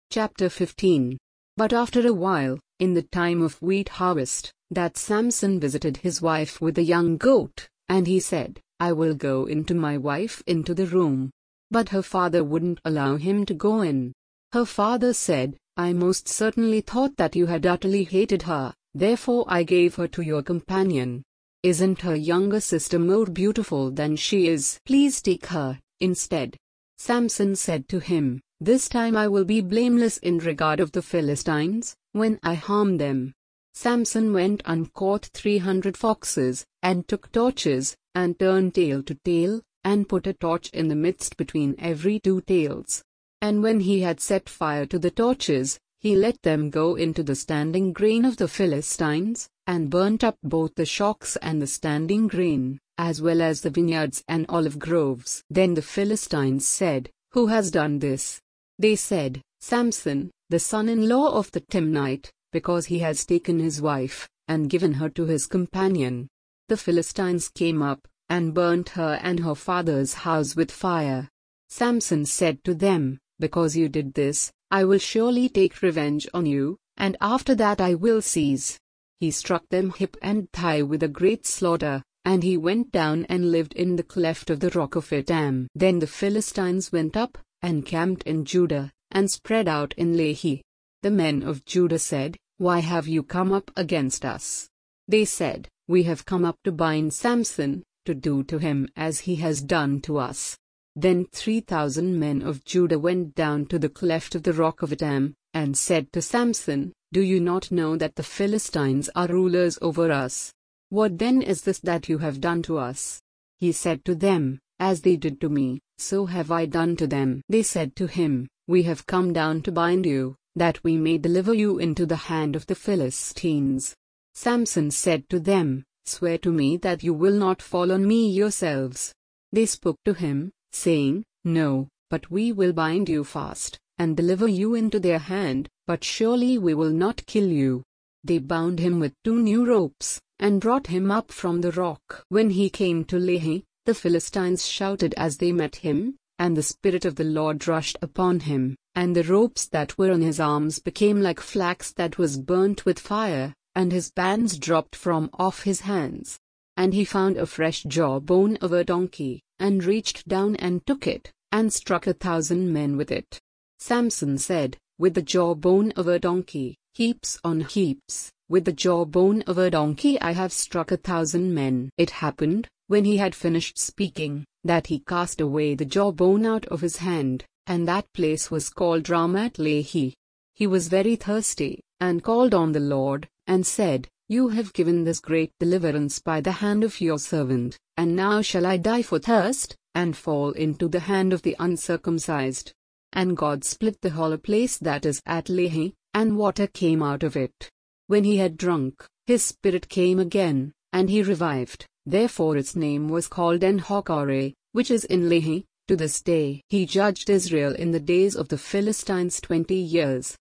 Chapter 15. But after a while, in the time of wheat harvest, that Samson visited his wife with a young goat, and he said, I will go into my wife into the room. But her father wouldn't allow him to go in. Her father said, I most certainly thought that you had utterly hated her, therefore I gave her to your companion. Isn't her younger sister more beautiful than she is? Please take her instead. Samson said to him, This time I will be blameless in regard of the Philistines, when I harm them. Samson went and caught 300 foxes, and took torches, and turned tail to tail, and put a torch in the midst between every two tails. And when he had set fire to the torches, he let them go into the standing grain of the Philistines, and burnt up both the shocks and the standing grain, as well as the vineyards and olive groves. Then the Philistines said, Who has done this? They said, Samson, the son-in-law of the Timnite, because he has taken his wife, and given her to his companion. The Philistines came up, and burnt her and her father's house with fire. Samson said to them, Because you did this, I will surely take revenge on you, and after that I will cease. He struck them hip and thigh with a great slaughter, and he went down and lived in the cleft of the rock of Etam. Then the Philistines went up, and camped in Judah, and spread out in Lehi. The men of Judah said, Why have you come up against us? They said, We have come up to bind Samson, to do to him as he has done to us. Then 3,000 men of Judah went down to the cleft of the rock of Etam, and said to Samson, Do you not know that the Philistines are rulers over us? What then is this that you have done to us? He said to them, As they did to me, so have I done to them. They said to him, We have come down to bind you, that we may deliver you into the hand of the Philistines. Samson said to them, Swear to me that you will not fall on me yourselves. They spoke to him, saying, No, but we will bind you fast, and deliver you into their hand, but surely we will not kill you. They bound him with 2 new ropes, and brought him up from the rock. When he came to Lehi, the Philistines shouted as they met him, and the Spirit of the Lord rushed upon him, and the ropes that were on his arms became like flax that was burnt with fire, and his bands dropped from off his hands. And he found a fresh jawbone of a donkey, and reached down and took it, and struck 1,000 men with it. Samson said, With the jawbone of a donkey, heaps on heaps, with the jawbone of a donkey I have struck 1,000 men. It happened, when he had finished speaking, that he cast away the jawbone out of his hand, and that place was called Ramat Lehi. He was very thirsty, and called on the Lord, and said, You have given this great deliverance by the hand of your servant, and now shall I die for thirst, and fall into the hand of the uncircumcised? And God split the hollow place that is at Lehi, and water came out of it. When he had drunk, his spirit came again, and he revived. Therefore its name was called En-Hakkore, which is in Lehi, to this day. He judged Israel in the days of the Philistines 20 years.